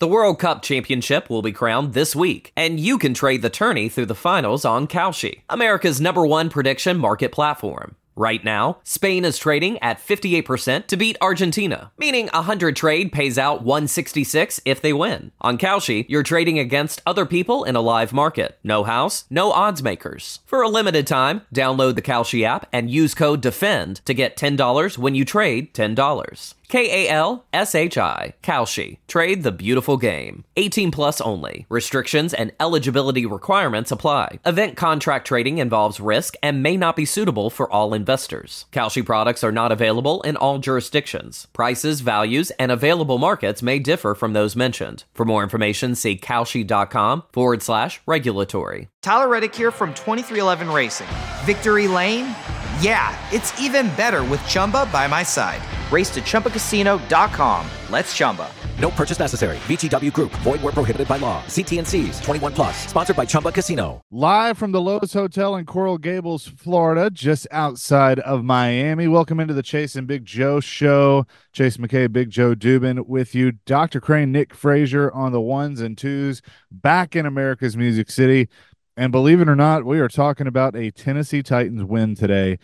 The World Cup Championship will be crowned this week, and you can trade the tourney through the finals on Kalshi, America's #1 prediction market platform. Right now, Spain is trading at 58% to beat Argentina, meaning 100 trade pays out 166 if they win. On Kalshi, you're trading against other people in a live market. No house, no odds makers. For a limited time, download the Kalshi app and use code DEFEND to get $10 when you trade $10. Kalshi. Kalshi. Trade the beautiful game. 18 plus only. Restrictions and eligibility requirements apply. Event contract trading involves risk and may not be suitable for all investors. Kalshi products are not available in all jurisdictions. Prices, values, and available markets may differ from those mentioned. For more information, see kalshi.com/regulatory. Tyler Reddick here from 2311 Racing. Victory Lane? Yeah, it's even better with Chumba by my side. Race to ChumbaCasino.com. Let's Chumba. No purchase necessary. VGW Group. Void where prohibited by law. See T&Cs. 21 plus. Sponsored by Chumba Casino. Live from the Lowe's Hotel in Coral Gables, Florida, just outside of Miami. Welcome into the Chase and Big Joe show. Chase McKay, Big Joe Dubin with you. Dr. Crane, Nick Frazier on the ones and twos. Back in America's Music City. And believe it or not, we are talking about a Tennessee Titans win today.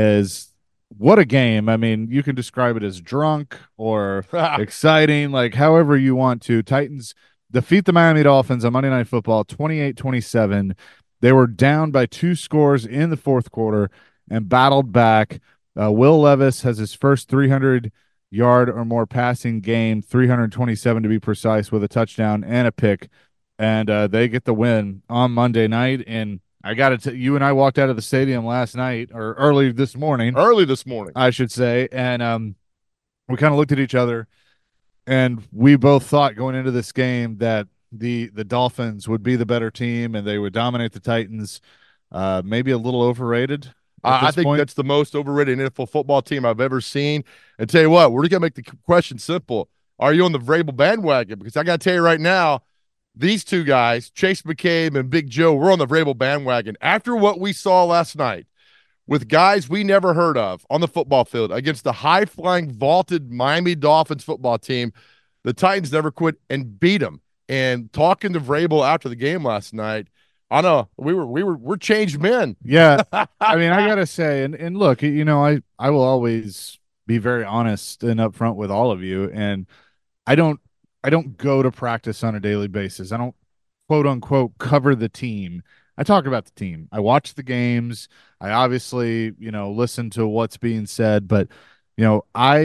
What a game. I mean, you can describe it as drunk or exciting, like however you want to. Titans defeat the Miami Dolphins on Monday Night Football, 28-27. They were down by 2 scores in the fourth quarter and battled back. Will Levis has his first 300-yard or more passing game, 327 to be precise, with a touchdown and a pick. And they get the win on Monday night. And I got to tell you, and I walked out of the stadium last night, or early this morning, I should say. And we kind of looked at each other, and we both thought going into this game that the Dolphins would be the better team and they would dominate the Titans. Maybe a little overrated. I think that's the most overrated NFL football team I've ever seen. And tell you what, we're going to make the question simple. Are you on the Vrabel bandwagon? Because I got to tell you right now, these two guys, Chase McCabe and Big Joe, we're on the Vrabel bandwagon. After what we saw last night with guys we never heard of on the football field against the high-flying, vaulted Miami Dolphins football team, the Titans never quit and beat them. And talking to Vrabel after the game last night, I know we're changed men. Yeah, I mean, I gotta say, and look, you know, I will always be very honest and upfront with all of you, and I don't go to practice on a daily basis. I don't, quote unquote, cover the team. I talk about the team. I watch the games. I obviously, you know, listen to what's being said, but you know,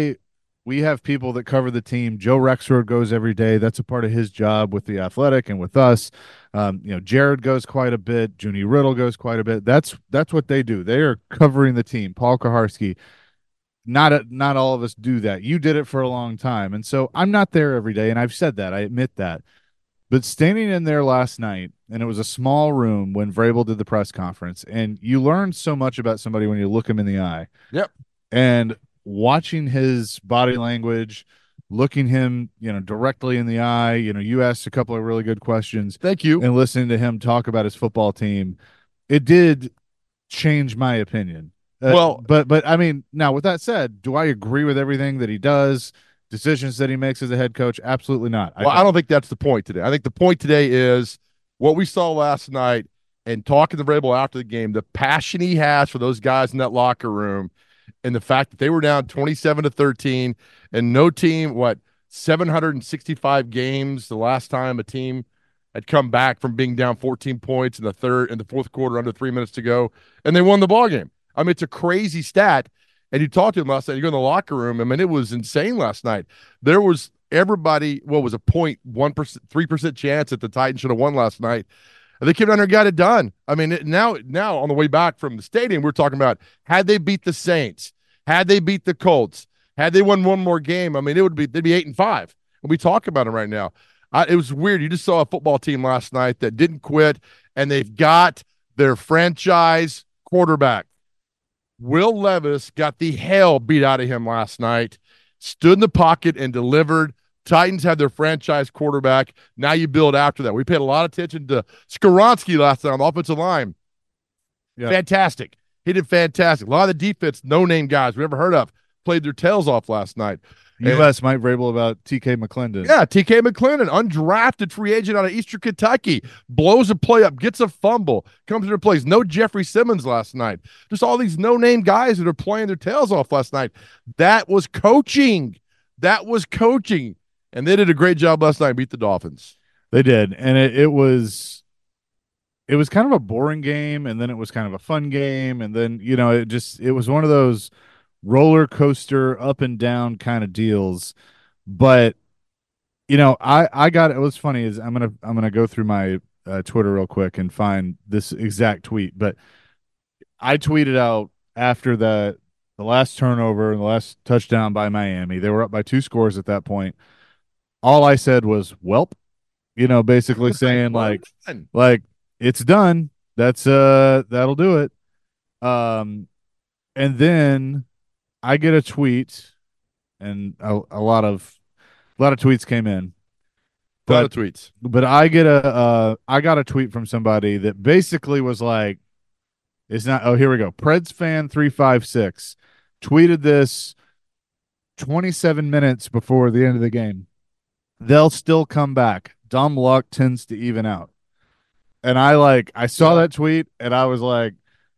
we have people that cover the team. Joe Rexrode goes every day. That's a part of his job with the Athletic and with us. You know, Jared goes quite a bit. Junie Riddle goes quite a bit. That's what they do. They are covering the team. Paul Kaharski. Not all of us do that. You did it for a long time. And so I'm not there every day, and I've said that. I admit that. But standing in there last night, and it was a small room when Vrabel did the press conference, and you learn so much about somebody when you look him in the eye. Yep. And watching his body language, looking him, you know, directly in the eye, you know, you asked a couple of really good questions. Thank you. And listening to him talk about his football team, it did change my opinion. But I mean, now with that said, do I agree with everything that he does, decisions that he makes as a head coach? Absolutely not. I don't think that's the point today. I think the point today is what we saw last night and talking to Vrabel after the game, the passion he has for those guys in that locker room, and the fact that they were down 27-13 and no team, 765 games the last time a team had come back from being down 14 points in the fourth quarter under 3 minutes to go, and they won the ball game. I mean, it's a crazy stat. And you talked to him last night, you go in the locker room. I mean, it was insane last night. There was everybody, was a 0.1%, 3% chance that the Titans should have won last night. And they came down there and got it done. I mean, now on the way back from the stadium, we're talking about had they beat the Saints, had they beat the Colts, had they won one more game, I mean, they'd be 8-5. And we talk about it right now. It was weird. You just saw a football team last night that didn't quit, and they've got their franchise quarterback. Will Levis got the hell beat out of him last night, stood in the pocket and delivered. Titans had their franchise quarterback. Now you build after that. We paid a lot of attention to Skoronski last night on the offensive line. Yeah. Fantastic. He did fantastic. A lot of the defense, no-name guys we never heard of. played their tails off last night. U.S. Mike Vrabel about TK McClendon. Yeah, TK McClendon, undrafted free agent out of Eastern Kentucky, blows a play up, gets a fumble, comes into place. No Jeffrey Simmons last night. Just all these no-name guys that are playing their tails off last night. That was coaching. That was coaching. And they did a great job last night, beat the Dolphins. They did, and it was kind of a boring game, and then it was kind of a fun game, and then it was one of those roller coaster up and down kind of deals. But I got it was funny is I'm gonna go through my Twitter real quick and find this exact tweet. But I tweeted out after the last turnover and the last touchdown by Miami. They were up by 2 scores at that point. All I said was "Welp," basically saying like it's done. That'll do it. And then I get a tweet, and a lot of tweets came in. A lot of tweets. But I got a tweet from somebody that basically was like, it's not. Oh, here we go. Preds fan 356 tweeted this 27 minutes before the end of the game. They'll still come back. Dumb luck tends to even out. And I saw that tweet, and I was like,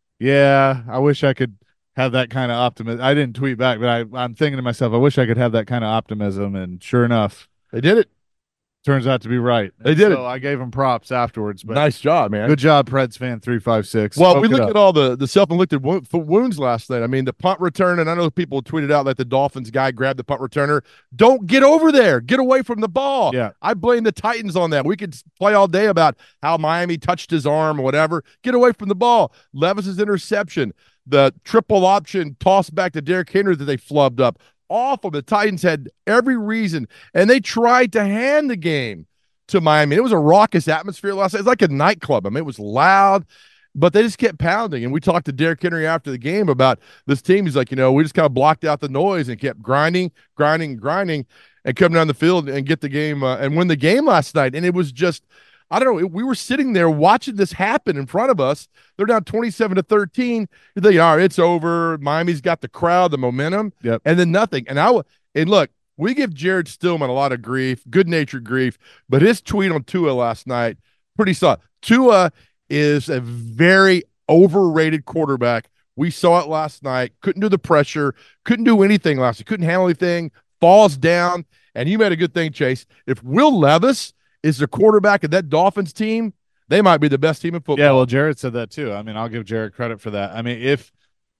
yeah, I wish I could have that kind of optimism. I didn't tweet back, but I'm thinking to myself, I wish I could have that kind of optimism. And sure enough, they did it. Turns out to be right. They did it. I gave them props afterwards. But nice job, man. Good job, Preds fan 356. Well, we looked at all the self-inflicted wounds last night. I mean, the punt return, and I know people tweeted out that the Dolphins guy grabbed the punt returner. Don't get over there. Get away from the ball. Yeah. I blame the Titans on that. We could play all day about how Miami touched his arm or whatever. Get away from the ball. Levis's interception, the triple option toss back to Derrick Henry that they flubbed up. Awful. The Titans had every reason, and they tried to hand the game to Miami. It was a raucous atmosphere last night. It was like a nightclub. I mean, it was loud, but they just kept pounding. And we talked to Derrick Henry after the game about this team. He's like, we just kind of blocked out the noise and kept grinding, and come down the field and get the game and win the game last night. And it was just, I don't know. We were sitting there watching this happen in front of us. They're down 27-13. You're thinking, all right, it's over. Miami's got the crowd, the momentum, yep. And then nothing. And look, we give Jared Stillman a lot of grief, good-natured grief, but his tweet on Tua last night, pretty solid. Tua is a very overrated quarterback. We saw it last night. Couldn't do the pressure. Couldn't do anything last night. Couldn't handle anything. Falls down. And you made a good thing, Chase. If Will Levis is the quarterback of that Dolphins team, they might be the best team in football. Yeah, well, Jared said that too. I mean, I'll give Jared credit for that. I mean, if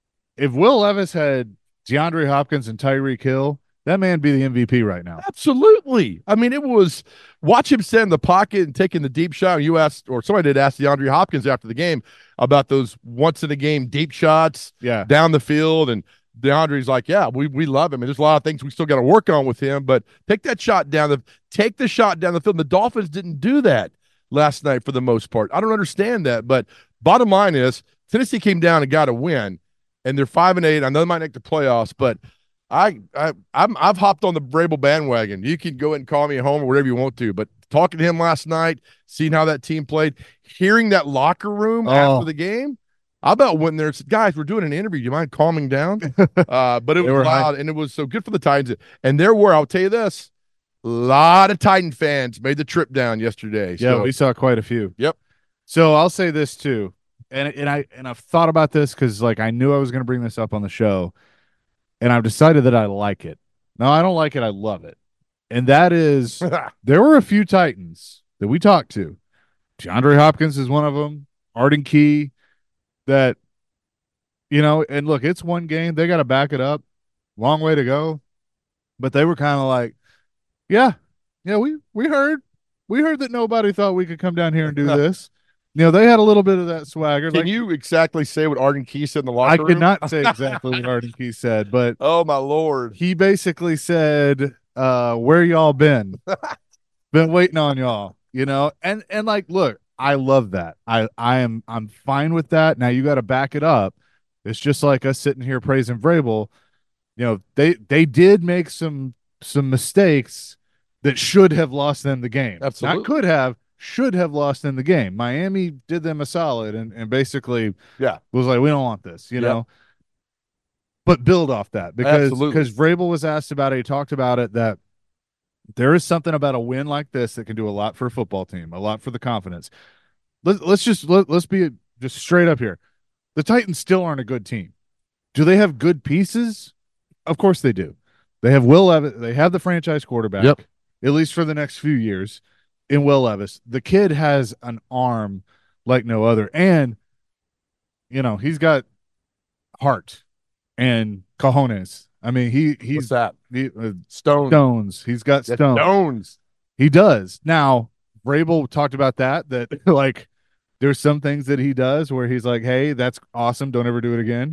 Will Levis had DeAndre Hopkins and Tyreek Hill, that man be the MVP right now. Absolutely. I mean, it was watch him stand in the pocket and taking the deep shot. You asked, or somebody did ask DeAndre Hopkins after the game about those once in a game deep shots down the field. And DeAndre's like, yeah, we love him. And there's a lot of things we still got to work on with him, but take the shot down the field. And the Dolphins didn't do that last night for the most part. I don't understand that, but bottom line is Tennessee came down and got a win, and they're 5-8. I know they might make the playoffs, but I've hopped on the Vrabel bandwagon. You can go ahead and call me at home or whatever you want to, but talking to him last night, seeing how that team played, hearing that locker room after the game, I about went in there and said, guys, we're doing an interview. Do you mind calming down? But it was loud, and it was so good for the Titans. And there were, I'll tell you this, a lot of Titan fans made the trip down yesterday. Yeah, we saw quite a few. Yep. So I'll say this too, and I've thought about this because I knew I was going to bring this up on the show. And I've decided that I like it. No, I don't like it. I love it. And that is, there were a few Titans that we talked to. DeAndre Hopkins is one of them. Arden Key, that, and look, it's one game. They got to back it up. Long way to go. But they were kind of like, yeah, we heard that nobody thought we could come down here and do this. They had a little bit of that swagger. Can you exactly say what Arden Key said in the locker room? I could not say exactly what Arden Key said, but oh my Lord, he basically said, "Where y'all been? Been waiting on y'all." And look, I love that. I'm fine with that. Now you got to back it up. It's just like us sitting here praising Vrabel. They did make some mistakes that should have lost them the game. Absolutely, not could have. Should have lost in the game. Miami did them a solid and basically was like, we don't want this, know. but build off that because Absolutely. Vrabel was asked about it. He talked about it that there is something about a win like this that can do a lot for a football team, a lot for the confidence. Let's be just straight up here. The Titans still aren't a good team. Do they have good pieces? Of course they do. They have Will Levis. They have the franchise quarterback, Yep. at least for the next few years, in Will Levis. The kid has an arm like no other, and he's got heart and cojones. I mean, What's that? Stones. He's got Yeah, stones. Stones. He does. Now, Vrabel talked about that like there's some things that he does where he's like, hey, that's awesome. Don't ever do it again.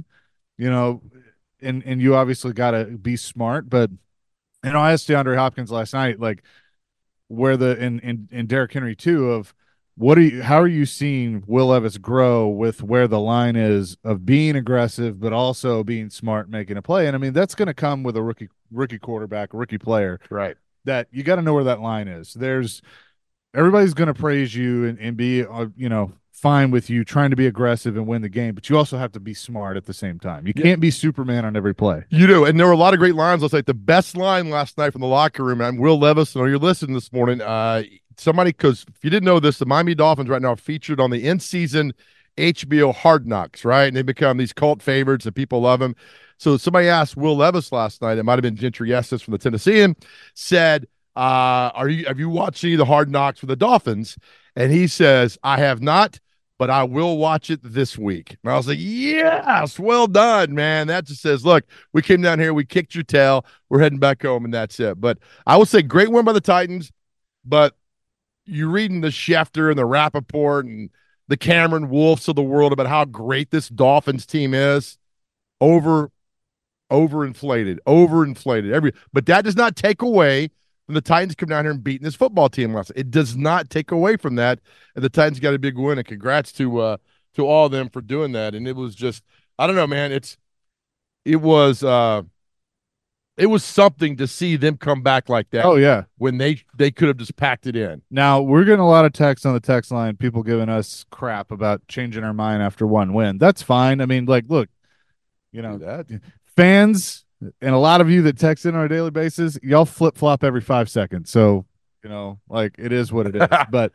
And you obviously got to be smart. But, I asked DeAndre Hopkins last night, like, where and Derrick Henry too, of how are you seeing Will Levis grow with where the line is of being aggressive, but also being smart, making a play? And I mean, that's going to come with a rookie quarterback, rookie player, Right. that you got to know where that line is. Everybody's going to praise you and be, fine with you trying to be aggressive and win the game, but you also have to be smart at the same time. You can't be Superman on every play. You do, and there were a lot of great lines. Let's say the best line last night from the locker room. I'm Will Levis. I know you're listening this morning. Because if you didn't know this, the Miami Dolphins right now are featured on the in-season HBO Hard Knocks, right? And they become these cult favorites, and people love them. So somebody asked Will Levis last night. It might have been Gentry Estes from the Tennessean. Said, have you watched any of the Hard Knocks for the Dolphins? And he says, I have not, but I will watch it this week. And I was like, yes, well done, man. That just says, look, we came down here, we kicked your tail, we're heading back home, and that's it. But I would say great win by the Titans, but you're reading the Schefter and the Rappaport and the Cameron Wolfs of the world about how great this Dolphins team is. Overinflated. But that does not take away from the Titans come down here and beating this football team last night. It does not take away from that. And the Titans got a big win, and congrats to all of them for doing that. And it was just, I don't know, man. It was something to see them come back like that. Oh, yeah. When they could have just packed it in. Now, we're getting a lot of texts on the text line, people giving us crap about changing our mind after one win. That's fine. I mean, like, look, fans and a lot of you that text in on a daily basis, y'all flip-flop every 5 seconds. So, it is what it is. But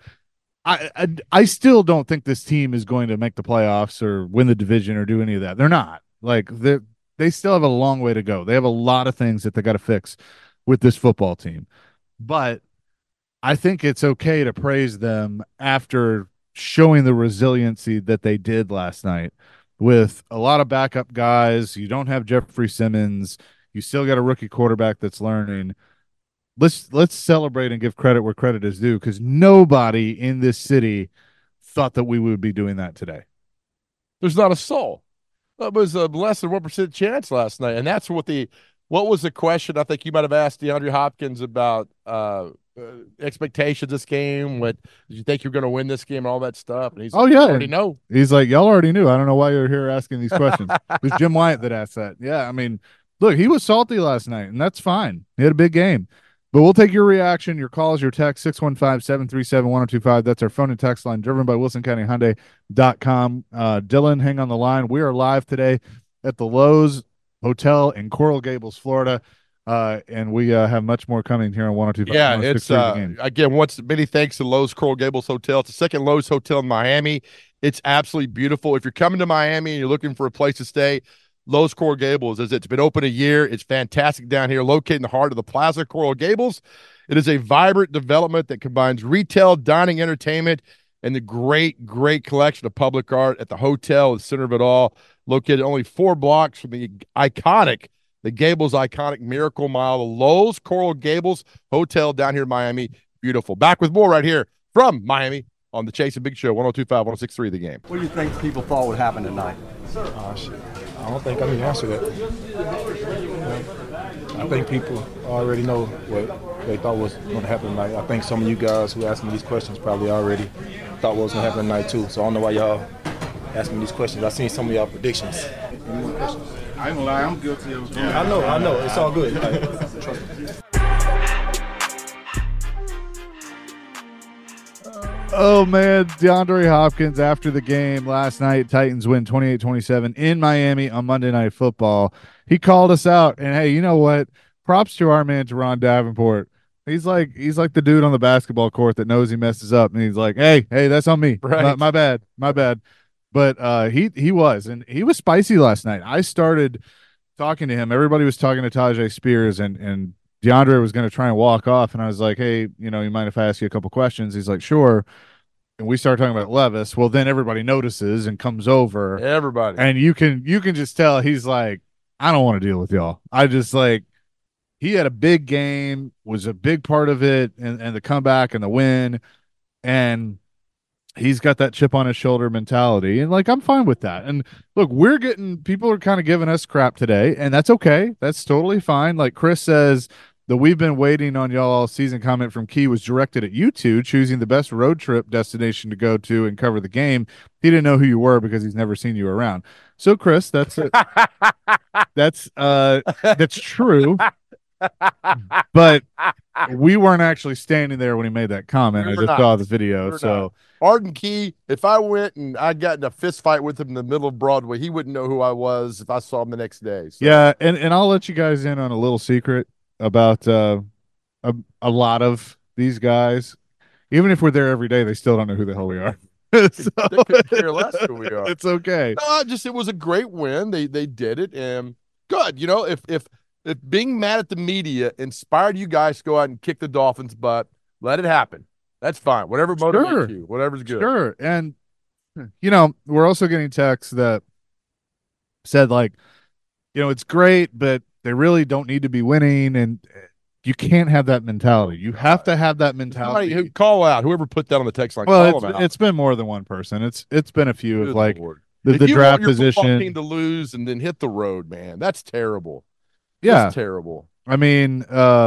I still don't think this team is going to make the playoffs or win the division or do any of that. They're not. Like, they still have a long way to go. They have a lot of things that they got to fix with this football team. But I think it's okay to praise them after showing the resiliency that they did last night with a lot of backup guys. You don't have Jeffrey Simmons. You still got a rookie quarterback that's learning. Let's celebrate and give credit where credit is due, because nobody in this city thought that we would be doing that today. There's not a soul. That was a less than 1% chance last night, and that's what was the question I think you might have asked DeAndre Hopkins about expectations this game. What did you think you were going to win this game and all that stuff? And he's already know. He's like, y'all already knew. I don't know why you're here asking these questions. It was Jim Wyatt that asked that. Yeah, I mean, look, he was salty last night, and that's fine. He had a big game. But we'll take your reaction, your calls, your text, 615-737-1025. That's our phone and text line, driven by WilsonCountyHyundai.com. Dylan, hang on the line. We are live today at the Lowe's Hotel in Coral Gables, Florida. And we have much more coming here on 1025. Yeah, it's again, many thanks to Lowe's Coral Gables Hotel. It's the second Lowe's hotel in Miami. It's absolutely beautiful. If you're coming to Miami and you're looking for a place to stay, Lowe's Coral Gables, as it's been open a year. It's fantastic down here, located in the heart of the Plaza Coral Gables. It is a vibrant development that combines retail, dining, entertainment, and the great, great collection of public art at the hotel, the center of it all, located only 4 blocks from the Gables iconic Miracle Mile, the Lowe's Coral Gables Hotel down here in Miami. Beautiful. Back with more right here from Miami on the Chase and Big Show, 102.5, 106.3 The Game. What do you think people thought would happen tonight? Shit. I don't think I can answer that. I think people already know what they thought was going to happen tonight. I think some of you guys who asked me these questions probably already thought what was going to happen tonight too. So I don't know why y'all asking me these questions. I seen some of y'all predictions. Any more questions? I ain't gonna lie, I'm guilty of it. I know. It's all good. Trust me. Oh, man. DeAndre Hopkins, after the game last night, Titans win 28-27 in Miami on Monday Night Football. He called us out. And, hey, you know what? Props to our man, Teron Davenport. He's like the dude on the basketball court that knows he messes up. And he's like, hey, that's on me. Right. My bad. But he was. And he was spicy last night. I started talking to him. Everybody was talking to Tajay Spears, and DeAndre was going to try and walk off. And I was like, hey, you mind if I ask you a couple questions? He's like, sure. And we start talking about Levis. Well, then everybody notices and comes over. Everybody. And you can just tell he's like, I don't want to deal with y'all. I just like, he had a big game, was a big part of it, and the comeback and the win. And he's got that chip on his shoulder mentality. And like, I'm fine with that. And look, people are kind of giving us crap today, and that's okay. That's totally fine. Like Chris says, the "we've been waiting on y'all all season" comment from Key was directed at you two, choosing the best road trip destination to go to and cover the game. He didn't know who you were because he's never seen you around. So, Chris, that's true. But we weren't actually standing there when he made that comment. I just saw the video. So, Arden Key, if I went and I got in a fist fight with him in the middle of Broadway, he wouldn't know who I was if I saw him the next day. So. Yeah, and I'll let you guys in on a little secret about a lot of these guys. Even if we're there every day, they still don't know who the hell we are. So, they couldn't care less who we are. It's okay. No, it was a great win. They did it, and good. If being mad at the media inspired you guys to go out and kick the Dolphins' butt, let it happen. That's fine. Whatever motivates you, whatever's good. Sure. And we're also getting texts that said like, it's great, but they really don't need to be winning, and you can't have that mentality. You have to have that mentality. Somebody who call out whoever put that on the text line. Well, it's been more than one person. It's been a few of like the if you draft want your position team to lose and then hit the road, man. That's terrible. Yeah, that's terrible. I mean,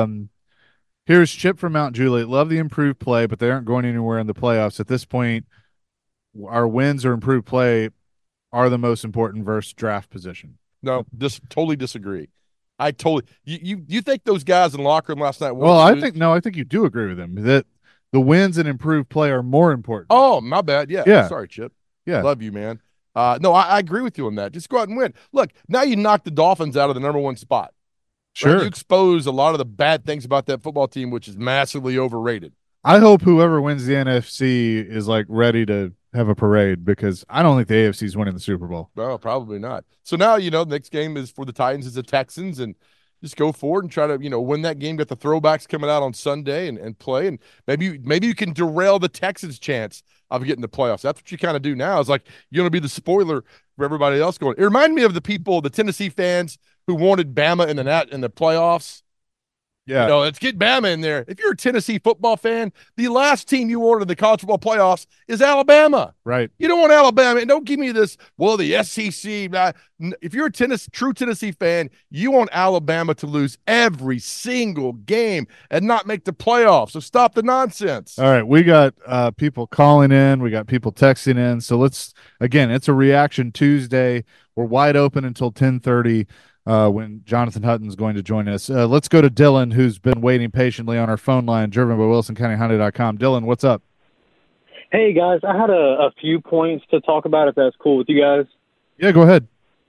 here's Chip from Mount Juliet. Love the improved play, but they aren't going anywhere in the playoffs at this point. Our wins or improved play are the most important versus draft position. No, totally disagree. I totally you think those guys in the locker room last night? Well, I think you do agree with him that the wins and improved play are more important. Oh, my bad. Yeah. Sorry, Chip. Yeah. Love you, man. No, I agree with you on that. Just go out and win. Look, now you knock the Dolphins out of the number one spot. Sure. Right? You expose a lot of the bad things about that football team, which is massively overrated. I hope whoever wins the NFC is like ready to have a parade, because I don't think the AFC is winning the Super Bowl. No, probably not. So now, the next game is for the Titans is the Texans, and just go forward and try to, win that game. Get the throwbacks coming out on Sunday and play, and maybe you can derail the Texans' chance of getting the playoffs. That's what you kind of do now. It's like you're going to be the spoiler for everybody else going. It reminded me of the Tennessee fans who wanted Bama in the playoffs. Yeah. Let's get Bama in there. If you're a Tennessee football fan, the last team you wanted in the college football playoffs is Alabama. Right. You don't want Alabama. And don't give me this, the SEC. If you're a true Tennessee fan, you want Alabama to lose every single game and not make the playoffs. So stop the nonsense. All right. We got people calling in. We got people texting in. So it's a Reaction Tuesday. We're wide open until 10:30. When Jonathan Hutton's going to join us. Let's go to Dylan, who's been waiting patiently on our phone line, driven by WilsonCountyHonda.com. Dylan, what's up? Hey, guys. I had a few points to talk about, if that's cool with you guys. Yeah, go ahead.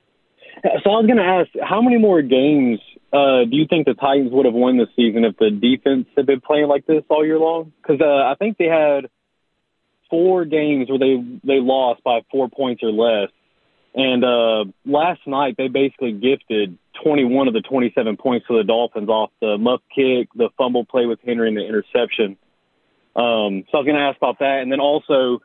So I was going to ask, how many more games do you think the Titans would have won this season if the defense had been playing like this all year long? Because I think they had 4 games where they lost by 4 points or less. And last night, they basically gifted 21 of the 27 points to the Dolphins off the muff kick, the fumble play with Henry, and the interception. So I was going to ask about that. And then also,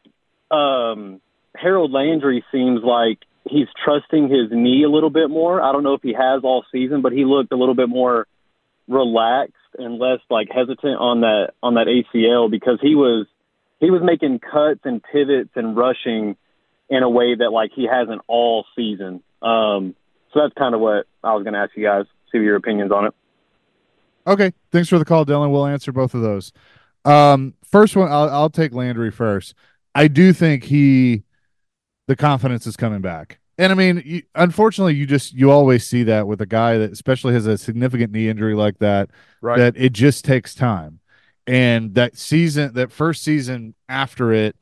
Harold Landry seems like he's trusting his knee a little bit more. I don't know if he has all season, but he looked a little bit more relaxed and less hesitant on that ACL, because he was making cuts and pivots and rushing in a way that he hasn't all season. So that's kind of what I was going to ask you guys, see your opinions on it. Okay. Thanks for the call, Dylan. We'll answer both of those. First one, I'll take Landry first. I do think the confidence is coming back. And I mean, unfortunately, you always see that with a guy that especially has a significant knee injury like that, right, that it just takes time. And that first season after it,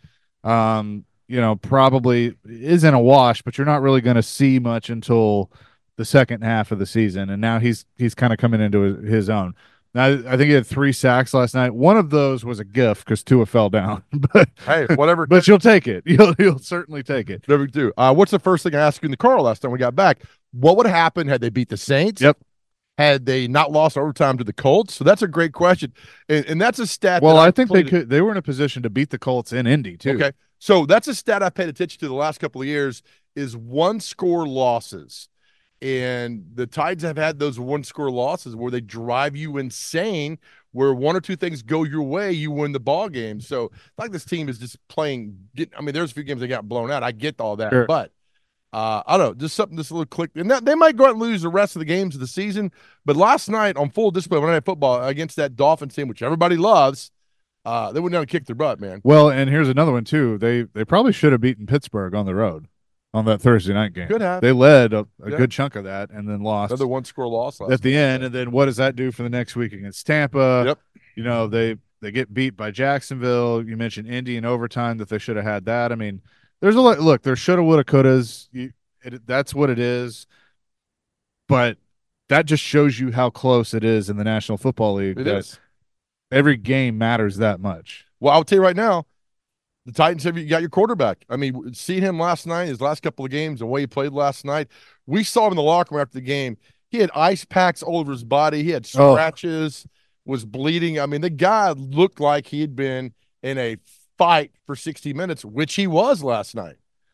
probably isn't a wash, but you're not really going to see much until the second half of the season. And now he's kind of coming into his own. Now, I think he had 3 sacks last night. One of those was a gift because Tua fell down. But hey, whatever. But you'll take it. You'll certainly take it. Never do. What's the first thing I asked you in the car last time we got back? What would happen had they beat the Saints? Yep. Had they not lost overtime to the Colts? So that's a great question, and that's a stat. Well, I think they were in a position to beat the Colts in Indy too. Okay, so that's a stat I paid attention to the last couple of years is 1-score losses, and the Titans have had those 1-score losses where they drive you insane. Where 1 or 2 things go your way, you win the ball game. So like this team is just playing. I mean, there's a few games they got blown out. I get all that, sure. But. I don't know, just something, just a little click. And they might go out and lose the rest of the games of the season. But last night on full display, Monday Night Football against that Dolphins team, which everybody loves, they went down and kicked their butt, man. Well, and here's another one, too. They probably should have beaten Pittsburgh on the road on that Thursday night game. Could have. They led a good chunk of that and then lost. Another 1-score loss at the end. And then what does that do for the next week against Tampa? Yep. They get beat by Jacksonville. You mentioned Indy in overtime that they should have had that. I mean, there's a lot. Look, there shoulda, woulda, couldas. That's what it is, but that just shows you how close it is in the National Football League. It is. Every game matters that much. Well, I'll tell you right now, the Titans have got your quarterback. I mean, seeing him last night, his last couple of games, the way he played last night, we saw him in the locker room after the game. He had ice packs all over his body. He had scratches, was bleeding. I mean, the guy looked like he had been in a fight for 60 minutes, which he was last night.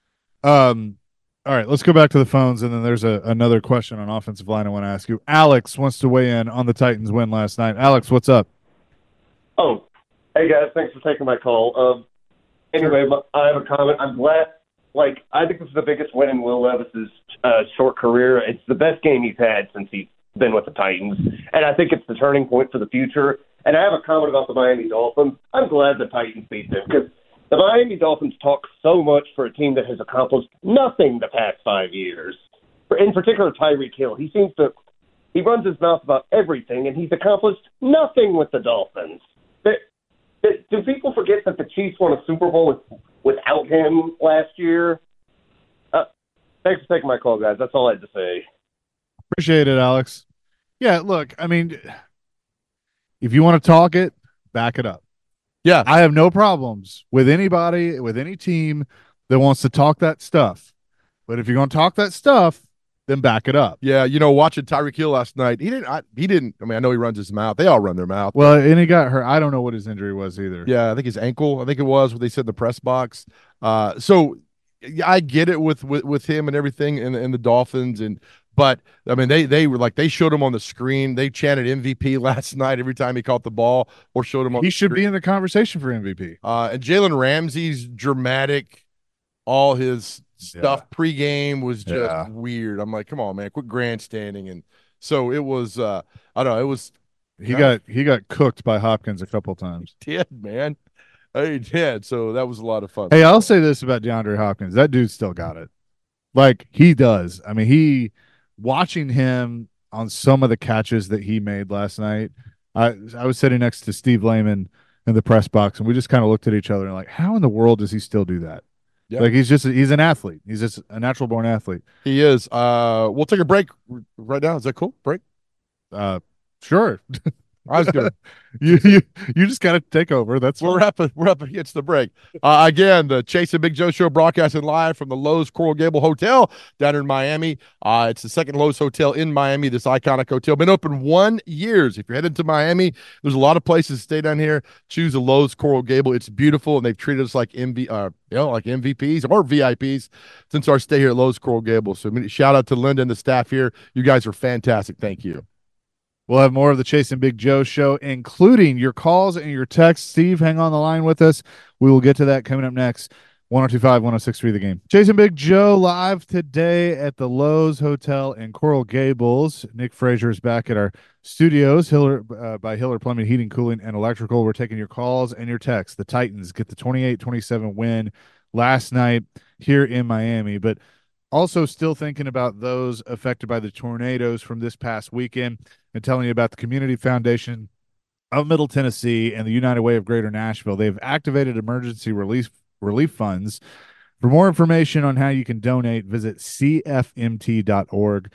All right, let's go back to the phones, and then there's another question on offensive line I want to ask you. Alex wants to weigh in on the Titans' win last night. Alex, what's up? Oh, hey, guys. Thanks for taking my call. Anyway, I have a comment. I'm glad. I think this is the biggest win in Will Levis's short career. It's the best game he's had since he's been with the Titans, and I think it's the turning point for the future. And I have a comment about the Miami Dolphins. I'm glad the Titans beat them because the Miami Dolphins talk so much for a team that has accomplished nothing the past 5 years. In particular, Tyreek Hill. He runs his mouth about everything, and he's accomplished nothing with the Dolphins. Do people forget that the Chiefs won a Super Bowl without him last year? Thanks for taking my call, guys. That's all I had to say. Appreciate it, Alex. Yeah, look, I mean, if you want to talk it, back it up. Yeah. I have no problems with anybody, with any team that wants to talk that stuff. But if you're going to talk that stuff, then back it up. Yeah, watching Tyreek Hill last night, he didn't. I mean, I know he runs his mouth. They all run their mouth. Well, and he got hurt. I don't know what his injury was either. Yeah, I think his ankle. I think it was what they said in the press box. So I get it with him and everything and the Dolphins but I mean they were like they showed him on the screen. They chanted MVP last night every time he caught the ball or showed him on. He should be in the conversation for MVP. And Jalen Ramsey's dramatic, all his stuff pregame was just weird. I'm like, come on, man, quit grandstanding. And so it was. I don't know. It was. He got cooked by Hopkins a couple times. He did, man. He did. So that was a lot of fun. Hey, I'll say this about DeAndre Hopkins: that dude still got it. Like he does. I mean, watching him on some of the catches that he made last night. I was sitting next to Steve Lehman in the press box, and we just kind of looked at each other and like, how in the world does he still do that? Yep. Like he's an athlete. He's just a natural born athlete. He is. We'll take a break right now. Is that cool? Break? Sure. I was gonna. you just gotta take over. We're up against the break. Again, the Chase and Big Joe show broadcasting live from the Lowe's Coral Gable Hotel down in Miami. It's the second Lowe's hotel in Miami. This iconic hotel been open 1 year. If you're headed to Miami, there's a lot of places to stay down here. Choose the Lowe's Coral Gable. It's beautiful, and they've treated us like MVPs or VIPs since our stay here at Lowe's Coral Gable. So shout out to Linda and the staff here. You guys are fantastic. Thank you. We'll have more of the Chase and Big Joe show, including your calls and your texts. Steve, hang on the line with us. We will get to that coming up next. 102.5, 106.3 The Game. Chase and Big Joe live today at the Lowe's Hotel in Coral Gables. Nick Frazier is back at our studios by Hiller Plumbing, Heating, Cooling, and Electrical. We're taking your calls and your texts. The Titans get the 28-27 win last night here in Miami, but also still thinking about those affected by the tornadoes from this past weekend and telling you about the Community Foundation of Middle Tennessee and the United Way of Greater Nashville. They've activated emergency relief funds. For more information on how you can donate, visit cfmt.org,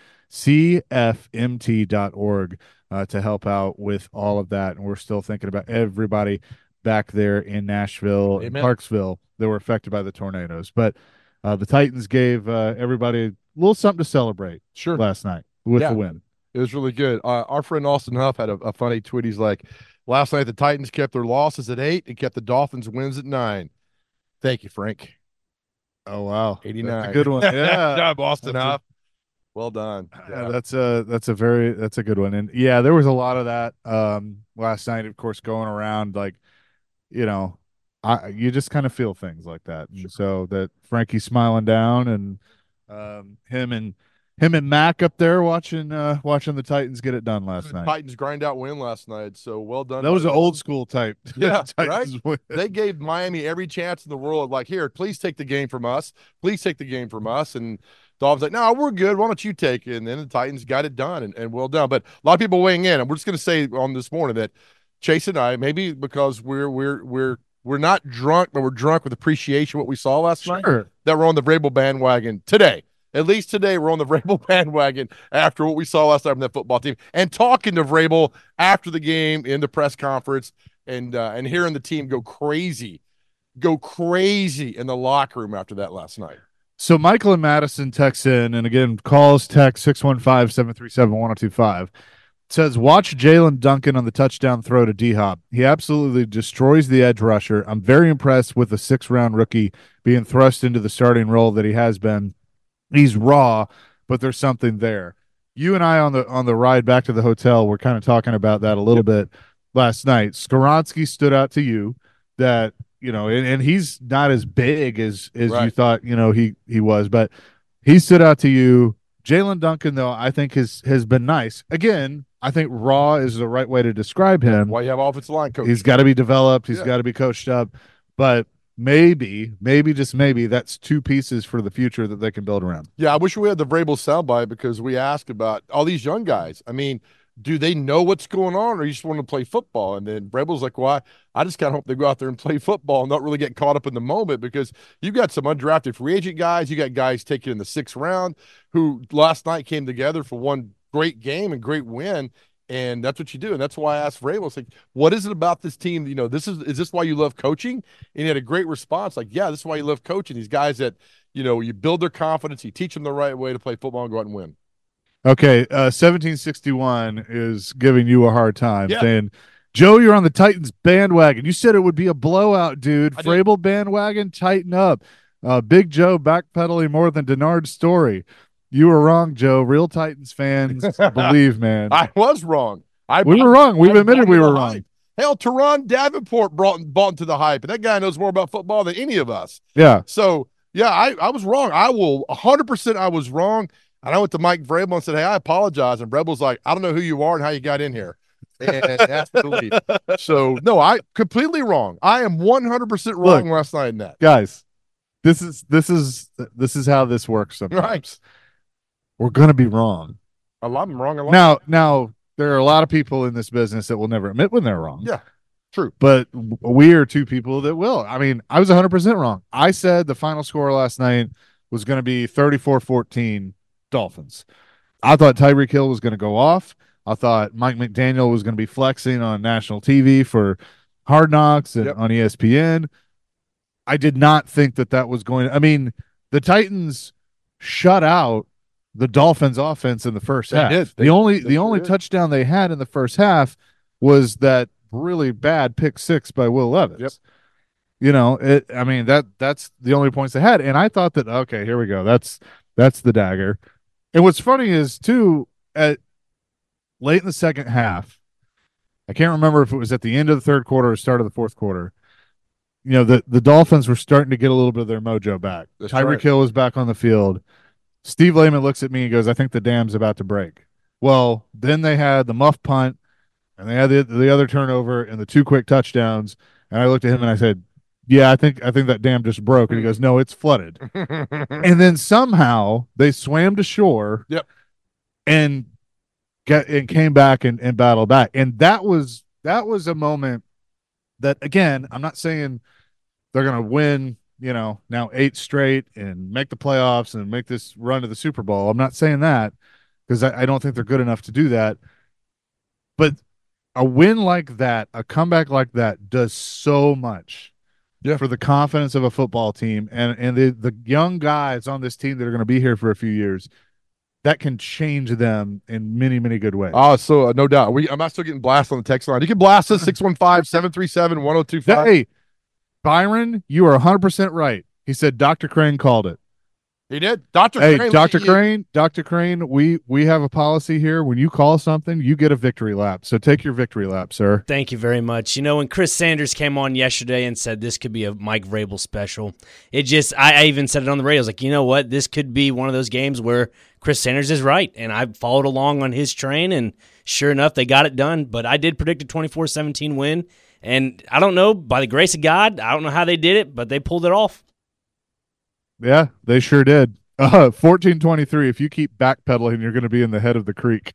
cfmt.org, to help out with all of that. And we're still thinking about everybody back there in Nashville and Clarksville that were affected by the tornadoes. But the Titans gave everybody a little something to celebrate last night with the win. It was really good. Our friend Austin Huff had a funny tweet. He's like, last night the Titans kept their losses at 8 and kept the Dolphins' wins at 9. Thank you, Frank. Oh, wow. 89. That's a good one. Yeah. Good job, Austin Huff. Well done. Yeah, that's a good one. And yeah, there was a lot of that last night, of course, going around, like, you know, you just kind of feel things like that. And so that Frankie's smiling down, and him and Mac up there watching the Titans get it done last night. Titans grind out win last night. So well done. That was an old school type. Yeah, Titans right. win. They gave Miami every chance in the world. Like, here, please take the game from us. Please take the game from us. And Dolphins like, no, we're good. Why don't you take it? And then the Titans got it done, and well done. But a lot of people weighing in, and we're just going to say on this morning that Chase and I, maybe because we're not drunk, but we're drunk with appreciation of what we saw last night, that we're on the Vrabel bandwagon today. At least today, we're on the Vrabel bandwagon after what we saw last night from that football team, and talking to Vrabel after the game in the press conference, and hearing the team go crazy in the locker room after that last night. So Michael and Madison text in, and again, calls, text 615-737-1025. Says, watch Jalen Duncan on the touchdown throw to D-Hop. He absolutely destroys the edge rusher. I'm very impressed with the 6th-round rookie being thrust into the starting role that he has been. He's raw, but there's something there. You and I on the ride back to the hotel were kind of talking about that a little bit last night. Skoronski stood out to you that, you know, and he's not as big as you thought, you know, he was, but he stood out to you. Jalen Duncan, though, I think has been nice. Again, I think raw is the right way to describe him. Why you have offensive line coach? He's got to be developed. He's got to be coached up. But maybe, just maybe, that's 2 pieces for the future that they can build around. Yeah, I wish we had the Vrabel soundbite, because we asked about all these young guys. I mean, do they know what's going on, or you just want to play football? And then Vrabel's like, well, I just kind of hope they go out there and play football and not really get caught up in the moment, because you got some undrafted free agent guys. You got guys taken in the 6th round who last night came together for one great game and great win. And that's what you do. And that's why I asked Vrabel, it's like, what is it about this team? You know, is this why you love coaching? And he had a great response. Like, yeah, this is why you love coaching. These guys that, you know, you build their confidence, you teach them the right way to play football and go out and win. Okay, 1761 is giving you a hard time, saying, Joe, you're on the Titans bandwagon. You said it would be a blowout, dude. Vrabel bandwagon, tighten up. Big Joe backpedaling more than Denard's story. You were wrong, Joe. Real Titans fans believe, man. I was wrong. We were wrong. We've admitted we were wrong. Hell, Teron Davenport bought into the hype, and that guy knows more about football than any of us. Yeah. So, yeah, I was wrong. I will 100% I was wrong. And I went to Mike Vrabel and said, hey, I apologize. And Vrabel's like, I don't know who you are and how you got in here. And asked me to leave. So, no, I completely wrong. I am 100% wrong last night in that. Guys, this is how this works sometimes. Right. We're going to be wrong. I'm wrong a lot. Now, there are a lot of people in this business that will never admit when they're wrong. Yeah, true. But we are 2 people that will. I mean, I was 100% wrong. I said the final score last night was going to be 34-14 Dolphins. I thought Tyreek Hill was going to go off. I thought Mike McDaniel was going to be flexing on national TV for Hard Knocks and on ESPN. I did not think that was going to – I mean, the Titans shut out the Dolphins offense in the first half. The only touchdown they had in the first half was that really bad pick 6 by Will Levis. Yep. You know, that's the only points they had. And I thought that, okay, here we go. That's the dagger. And what's funny is, too, at late in the second half, I can't remember if it was at the end of the 3rd quarter or start of the 4th quarter, you know, the Dolphins were starting to get a little bit of their mojo back. Tyreek Hill was back on the field. Steve Lehman looks at me and goes, I think the dam's about to break. Well, then they had the muff punt, and they had the other turnover and the 2 quick touchdowns. And I looked at him and I said, yeah, I think that dam just broke. And he goes, no, it's flooded. And then somehow they swam to shore. Yep. And came back and battled back. And that was that was a moment that, again, I'm not saying they're going to win, now 8 straight and make the playoffs and make this run to the Super Bowl. I'm not saying that because I don't think they're good enough to do that. But a win like that, a comeback like that does so much for the confidence of a football team and the young guys on this team that are going to be here for a few years. That can change them in many, many good ways. Oh, so no doubt. I'm not still getting blasted on the text line. You can blast us 615-737-1025. Hey, Byron, you are 100% right. He said Dr. Crane called it. He did. Dr. Hey, Crane. Dr. Crane, we have a policy here. When you call something, you get a victory lap. So take your victory lap, sir. Thank you very much. When Chris Sanders came on yesterday and said this could be a Mike Vrabel special, I even said it on the radio. I was like, you know what? This could be one of those games where Chris Sanders is right. And I followed along on his train, and sure enough, they got it done. But I did predict a 24-17 win. And I don't know, by the grace of God, I don't know how they did it, but they pulled it off. Yeah, they sure did. 14-23. If you keep backpedaling, you're going to be in the head of the creek.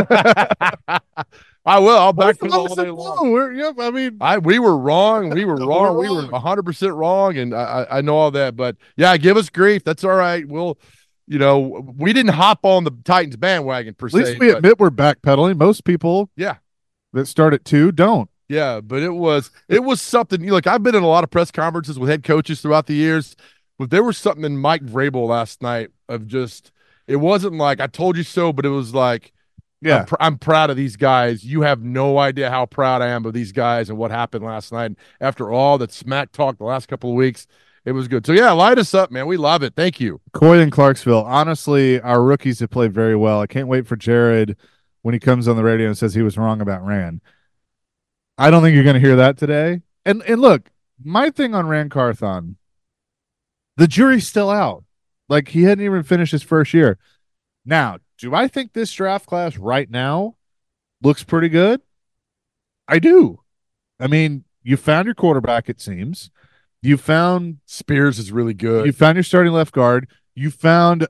I will. I'll backpedal all day long. We were wrong. We were wrong. We were 100% wrong, and I know all that. But yeah, give us grief. That's all right. We'll, we didn't hop on the Titans bandwagon per se. At least we admit we're backpedaling. Most people, that start at 2 don't. Yeah, but it was something. Look, I've been in a lot of press conferences with head coaches throughout the years. But there was something in Mike Vrabel last night of it wasn't like I told you so, but it was like, I'm proud of these guys. You have no idea how proud I am of these guys and what happened last night. And after all that smack talk the last couple of weeks, it was good. So, yeah, light us up, man. We love it. Thank you. Coy in Clarksville. Honestly, our rookies have played very well. I can't wait for Jared when he comes on the radio and says he was wrong about Rand. I don't think you're going to hear that today. And look, my thing on Rand Carthon, the jury's still out. Like, he hadn't even finished his first year. Now, do I think this draft class right now looks pretty good? I do. I mean, you found your quarterback, it seems. You found Spears is really good. You found your starting left guard. You found,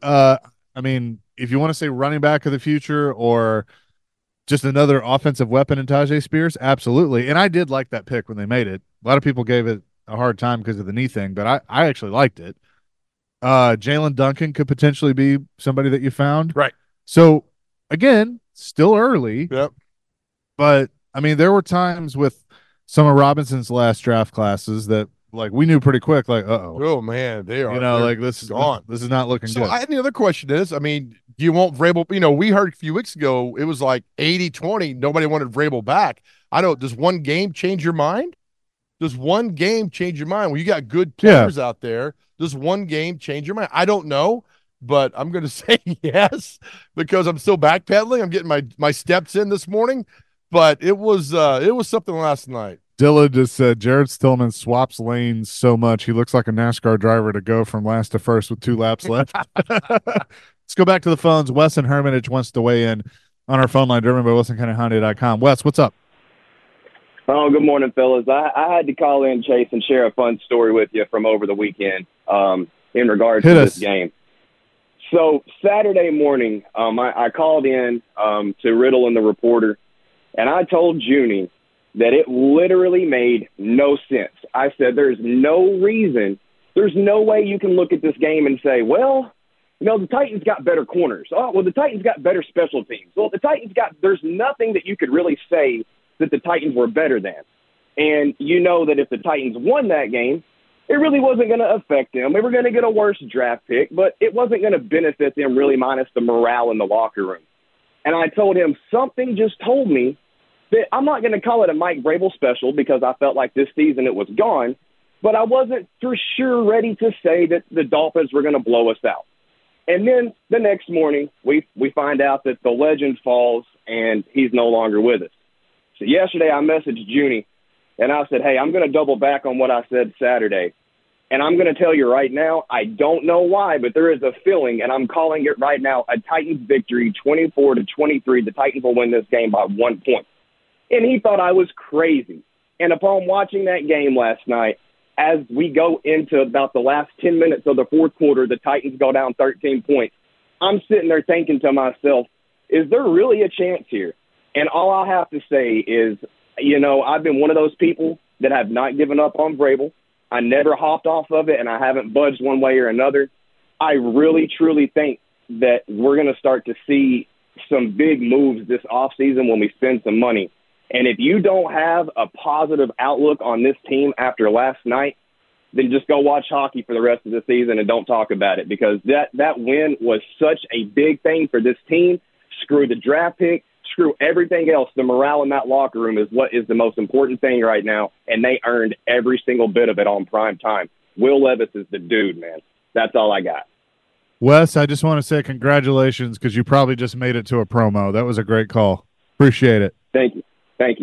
if you want to say running back of the future or just another offensive weapon in Tajay Spears, absolutely. And I did like that pick when they made it. A lot of people gave it a hard time because of the knee thing, but I actually liked it. Jalen Duncan could potentially be somebody that you found. Right. So, again, still early. Yep. But, there were times with some of Robinson's last draft classes that, we knew pretty quick, oh, man, they are. This is gone. This is not looking good. And the other question is, do you want Vrabel? We heard a few weeks ago, it was like 80-20. Nobody wanted Vrabel back. Does one game change your mind? Does one game change your mind? When you got good players out there, does one game change your mind? I don't know, but I'm going to say yes because I'm still backpedaling. I'm getting my steps in this morning, but it was something last night. Dilla just said Jared Stillman swaps lanes so much he looks like a NASCAR driver to go from last to first with 2 laps left. Let's go back to the phones. Wes in Hermitage wants to weigh in on our phone line, driven by WilsonCountyHyundai.com. Wes, what's up? Oh, good morning, fellas. I had to call in, Chase, and share a fun story with you from over the weekend in regards to this game. So Saturday morning, I called in to Riddle and the reporter, and I told Junie that it literally made no sense. I said there's no reason, there's no way you can look at this game and say, well, the Titans got better corners. Oh, well, the Titans got better special teams. Well, there's nothing that you could really say that the Titans were better than. And you know that if the Titans won that game, it really wasn't going to affect them. They were going to get a worse draft pick, but it wasn't going to benefit them really minus the morale in the locker room. And I told him something just told me that I'm not going to call it a Mike Vrabel special because I felt like this season it was gone, but I wasn't for sure ready to say that the Dolphins were going to blow us out. And then the next morning, we find out that the legend falls and he's no longer with us. So yesterday I messaged Junie, and I said, hey, I'm going to double back on what I said Saturday. And I'm going to tell you right now, I don't know why, but there is a feeling, and I'm calling it right now, a Titans victory, 24-23. The Titans will win this game by 1 point. And he thought I was crazy. And upon watching that game last night, as we go into about the last 10 minutes of the fourth quarter, the Titans go down 13 points. I'm sitting there thinking to myself, is there really a chance here? And all I have to say is I've been one of those people that have not given up on Vrabel. I never hopped off of it, and I haven't budged one way or another. I really, truly think that we're going to start to see some big moves this offseason when we spend some money. And if you don't have a positive outlook on this team after last night, then just go watch hockey for the rest of the season and don't talk about it, because that win was such a big thing for this team. Screw the draft pick. Screw everything else. The morale in that locker room is what is the most important thing right now, and they earned every single bit of it on prime time. Will Levis is the dude, man. That's all I got. Wes, I just want to say congratulations, because you probably just made it to a promo. That was a great call. Appreciate it. Thank you.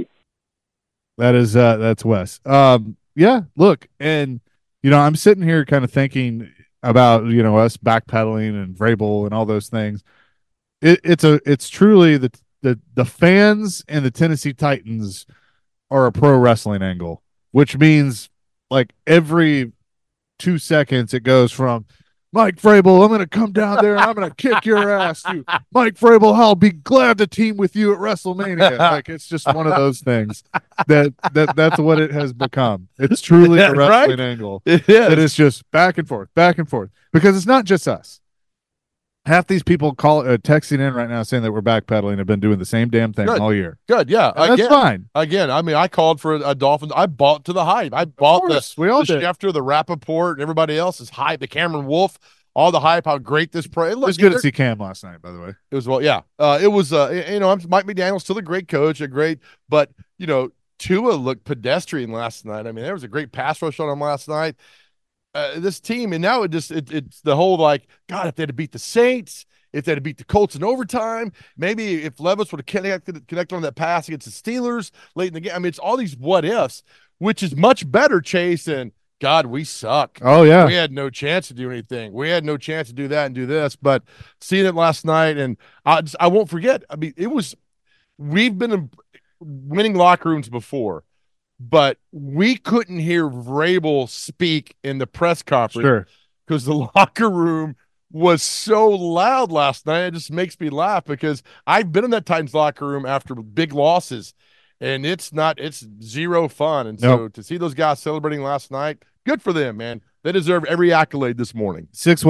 That's Wes. Yeah, look, and I'm sitting here kind of thinking about us backpedaling and Vrabel and all those things. It's truly the fans and the Tennessee Titans are a pro wrestling angle, which means like every 2 seconds it goes from Mike Vrabel, I'm going to come down there and I'm going to kick your ass, to Mike Vrabel, I'll be glad to team with you at WrestleMania. Like, it's just one of those things that's what it has become. It's truly a wrestling angle. It is. It is just back and forth, because it's not just us. Half these people texting in right now saying that we're backpedaling, have been doing the same damn thing all year. Good, yeah. That's fine. Again, I mean, I called for a Dolphins. I bought to the hype. I bought the Schefter, the Rappaport, and everybody else's hype, the Cameron Wolf, all the hype, how great this play. It was good to see Cam last night, by the way. It was, yeah. It was, Mike McDaniel's still a great coach, but, Tua looked pedestrian last night. I mean, there was a great pass rush on him last night. This team, and now it's the whole like, God, if they had to beat the Saints, if they had to beat the Colts in overtime, maybe if Levis would have connected on that pass against the Steelers late in the game. I mean, it's all these what ifs, which is much better, Chase, than God, we suck. Oh, yeah. We had no chance to do anything. We had no chance to do that and do this. But seeing it last night, and I won't forget, I mean, we've been in winning locker rooms before, but we couldn't hear Vrabel speak in the press conference because the locker room was so loud last night. It just makes me laugh, because I've been in that Titans locker room after big losses, and it's zero fun. And so to see those guys celebrating last night, good for them, man. They deserve every accolade this morning.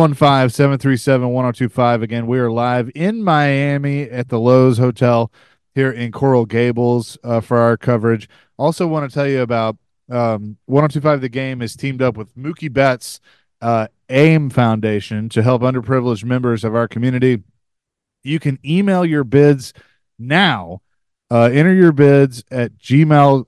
615-737-1025. Again, we are live in Miami at the Lowe's Hotel here in Coral Gables for our coverage. Also want to tell you about 1025 The Game is teamed up with Mookie Betts AIM Foundation to help underprivileged members of our community. You can email your bids now. Enter your bids at gmail.com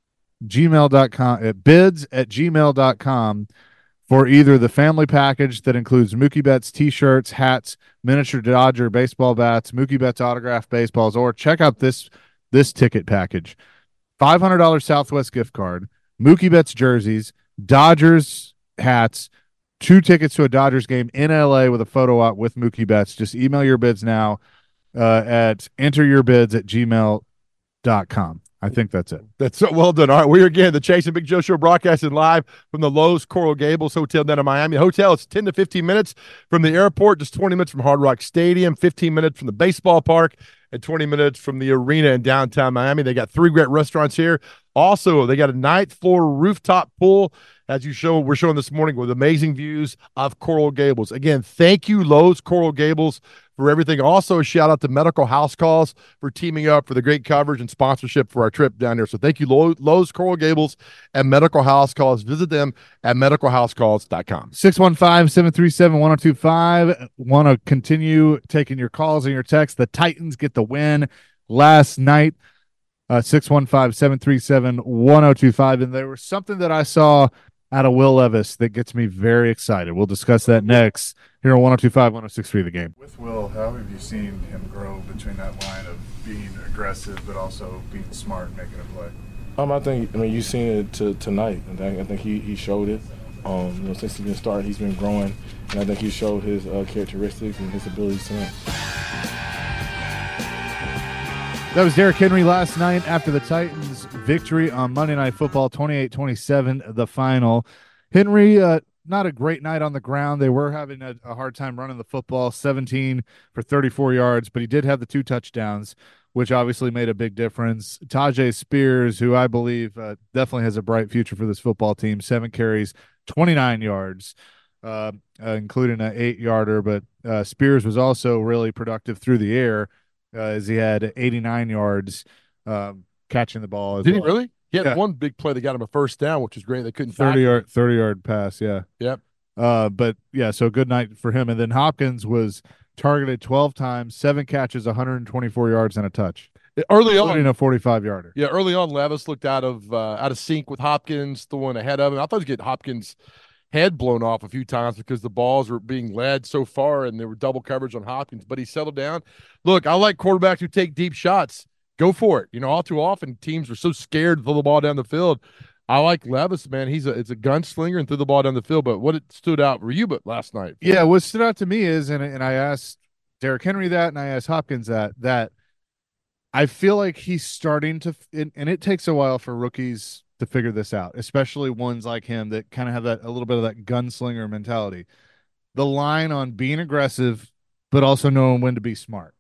at bids@gmail.com for either the family package that includes Mookie Betts t-shirts, hats, miniature Dodger baseball bats, Mookie Betts autographed baseballs, or check out this ticket package. $500 Southwest gift card, Mookie Betts jerseys, Dodgers hats, 2 tickets to a Dodgers game in LA with a photo op with Mookie Betts. Just email your bids now at enteryourbids@gmail.com. I think that's it. That's so well done. All right, we're again the Chase and Big Joe Show, broadcasting live from the Lowe's Coral Gables Hotel down in Miami. The hotel is 10 to 15 minutes from the airport, just 20 minutes from Hard Rock Stadium, 15 minutes from the baseball park, and 20 minutes from the arena in downtown Miami. They got 3 great restaurants here. Also, they got a 9th floor rooftop pool, as we're showing this morning, with amazing views of Coral Gables. Again, thank you, Lowe's Coral Gables, for everything. Also, a shout out to Medical House Calls for teaming up for the great coverage and sponsorship for our trip down here. So thank you, Lowe's Coral Gables and Medical House Calls. Visit them at medicalhousecalls.com. 615-737-1025. Want to continue taking your calls and your texts. The Titans get the win last night. 615-737-1025. And there was something that I saw out of Will Levis that gets me very excited. We'll discuss that next here on 102.5, 106.3 The Game. With Will, how have you seen him grow between that line of being aggressive but also being smart and making a play? You've seen it tonight. I think he showed it. Since he's been starting, he's been growing, and I think he showed his characteristics and his abilities tonight. That was Derrick Henry last night after the Titans' victory on Monday Night Football, 28-27, the final. Henry, not a great night on the ground. They were having a hard time running the football, 17 for 34 yards, but he did have the 2 touchdowns. which obviously made a big difference. Tajay Spears, who I believe definitely has a bright future for this football team, 7 carries, 29 yards, including an 8-yarder. But Spears was also really productive through the air as he had 89 yards catching the ball. As Did well. he really? He had one big play that got him a first down, which was great. They couldn't 30-yard pass, yeah. Yep. But yeah, so good night for him. And then Hopkins was targeted 12 times, 7 catches, 124 yards, and a touch. Early on, a 45-yarder. Yeah, early on, Levis looked out of sync with Hopkins, the one ahead of him. I thought he was getting Hopkins' head blown off a few times because the balls were being led so far and there were double coverage on Hopkins. But he settled down. Look, I like quarterbacks who take deep shots. Go for it. You know, all too often teams are so scared to throw the ball down the field. I like Levis, man. It's a gunslinger and threw the ball down the field. But what it stood out for you but last night? Yeah, what stood out to me is, and I asked Derrick Henry that, and I asked Hopkins that I feel like he's starting to, and it takes a while for rookies to figure this out, especially ones like him that kind of have a little bit of that gunslinger mentality. The line on being aggressive, but also knowing when to be smart.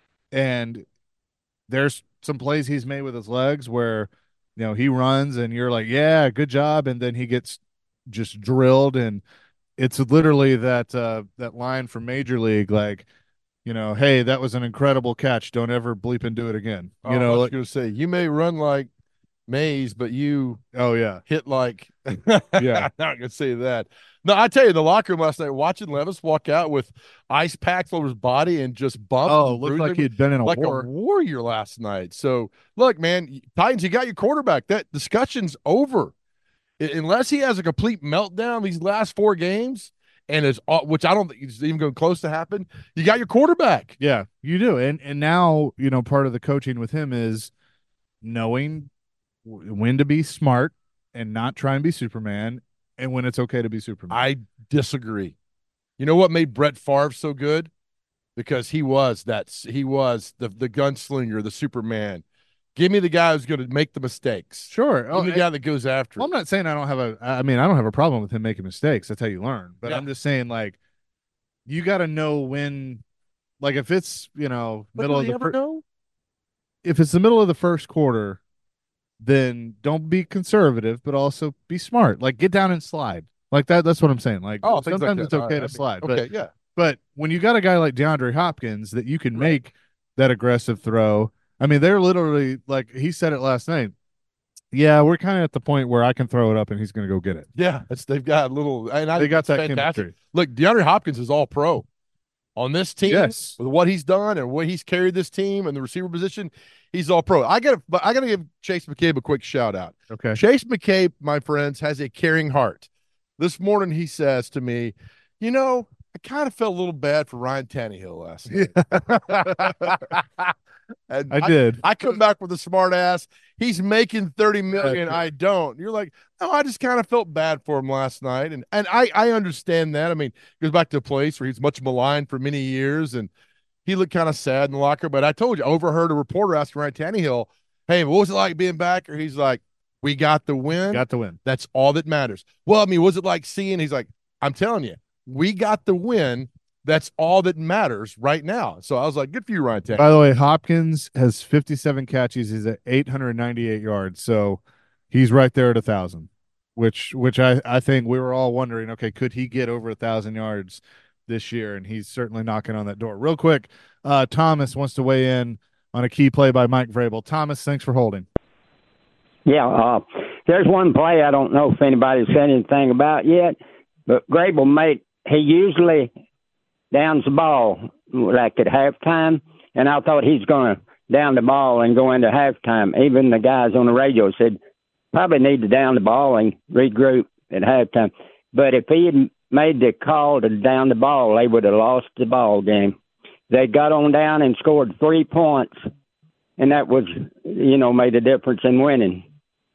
And there's some plays he's made with his legs where, you know, he runs and you're like, yeah, good job. And then he gets just drilled. And it's literally that line from Major League, like, you know, hey, that was an incredible catch. Don't ever bleep and do it again. You know, I was going to say, you may run like Mays, but you hit like yeah. I'm not going to say that. No, I tell you, the locker room last night, watching Levis walk out with ice packs over his body and just bump. Oh, looked like he'd been in a like war. a warrior last night. So, look, man, Titans, you got your quarterback. That discussion's over. Unless he has a complete meltdown these last 4 games, and which I don't think is even going close to happen, you got your quarterback. Yeah, you do. And now, you know, part of the coaching with him is knowing when to be smart and not try and be Superman, and when it's okay to be Superman. I disagree. You know what made Brett Favre so good? Because he was the gunslinger, the Superman. Give me the guy who's going to make the mistakes. Sure. Give me the guy that goes after. Well, I'm not saying I don't have a problem with him making mistakes. That's how you learn. But I'm just saying, like, you got to know when, like, if it's, you know, if it's the middle of the first quarter, then don't be conservative, but also be smart. Like, get down and slide. Like that. That's what I'm saying. Like, sometimes it's okay to slide. Okay, yeah. But when you got a guy like DeAndre Hopkins that you can make that aggressive throw, I mean, they're literally, like he said it last night. Yeah, we're kind of at the point where I can throw it up and he's going to go get it. Yeah, they've got a little. They got that fantastic. chemistry. Look, DeAndre Hopkins is all pro on this team. Yes. With what he's done and what he's carried this team and the receiver position, he's all pro. I got to give Chase McCabe a quick shout out. Okay. Chase McCabe, my friends, has a caring heart. This morning he says to me, you know, I kind of felt a little bad for Ryan Tannehill last night. And I did. I come back with a smart ass. He's making $30 million. I don't. You're like, no, I just kind of felt bad for him last night. And I understand that. I mean, he goes back to a place where he's much maligned for many years, and he looked kind of sad in the locker. But I told you, I overheard a reporter asking Ryan Tannehill, hey, what was it like being back? Or he's like, we got the win. Got the win. That's all that matters. Well, I mean, was it like seeing? He's like, I'm telling you, we got the win. That's all that matters right now. So I was like, good for you, Ryan Tannehill. By the way, Hopkins has 57 catches. He's at 898 yards. So he's right there at 1,000, which I think we were all wondering, okay, could he get over 1,000 yards this year? And he's certainly knocking on that door. Real quick, Thomas wants to weigh in on a key play by Mike Vrabel. Thomas, thanks for holding. Yeah, there's one play I don't know if anybody's said anything about yet, but Vrabel he usually downs the ball like at halftime, and I thought he's going to down the ball and go into halftime. Even the guys on the radio said probably need to down the ball and regroup at halftime. But if he had made the call to down the ball, they would have lost the ball game. They got on down and scored 3 points, and that was, made a difference in winning.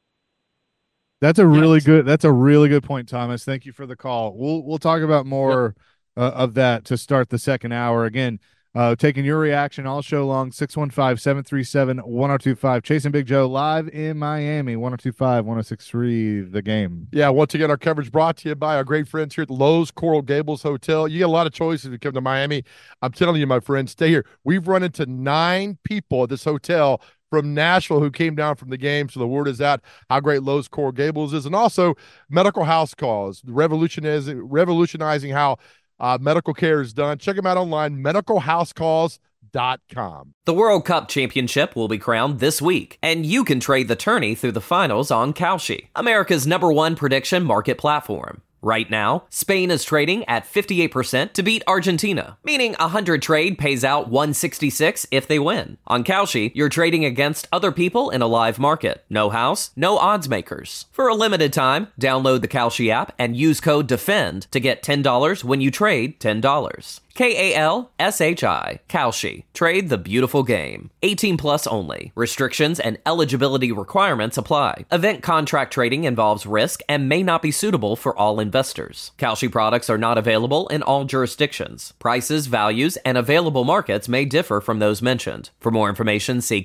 That's a really good point, Thomas. Thank you for the call. We'll talk about more of that to start the second hour. Again, Taking your reaction all show long, 615-737-1025. Chasing Big Joe live in Miami, 102.5, 106.3, The Game. Yeah, once again, our coverage brought to you by our great friends here at the Lowe's Coral Gables Hotel. You get a lot of choices if you come to Miami. I'm telling you, my friends, stay here. We've run into 9 people at this hotel from Nashville who came down from the game, so the word is out how great Lowe's Coral Gables is. And also medical house calls, revolutionizing how medical care is done. Check them out online, medicalhousecalls.com. The World Cup Championship will be crowned this week, and you can trade the tourney through the finals on Kalshi, America's #1 prediction market platform. Right now, Spain is trading at 58% to beat Argentina, meaning 100 trade pays out 166 if they win. On Kalshi, you're trading against other people in a live market. No house, no odds makers. For a limited time, download the Kalshi app and use code DEFEND to get $10 when you trade $10. Kalshi. Kalshi. Trade the beautiful game. 18 plus only. Restrictions and eligibility requirements apply. Event contract trading involves risk and may not be suitable for all investors. Kalshi products are not available in all jurisdictions. Prices, values, and available markets may differ from those mentioned. For more information, see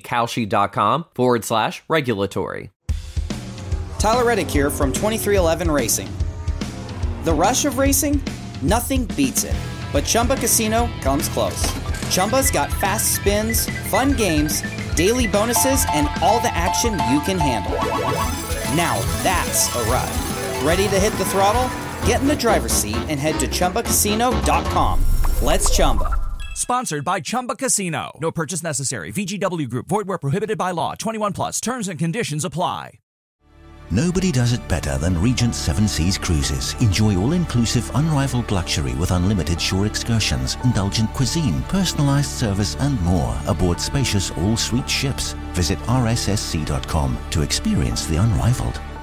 Kalshi.com/regulatory. Tyler Reddick here from 2311 Racing. The rush of racing? Nothing beats it. But Chumba Casino comes close. Chumba's got fast spins, fun games, daily bonuses, and all the action you can handle. Now that's a ride. Ready to hit the throttle? Get in the driver's seat and head to ChumbaCasino.com. Let's Chumba. Sponsored by Chumba Casino. No purchase necessary. VGW Group. Void where prohibited by law. 21 plus. Terms and conditions apply. Nobody does it better than Regent Seven Seas Cruises. Enjoy all-inclusive, unrivaled luxury with unlimited shore excursions, indulgent cuisine, personalized service, and more aboard spacious all-suite ships. Visit rssc.com to experience the unrivaled.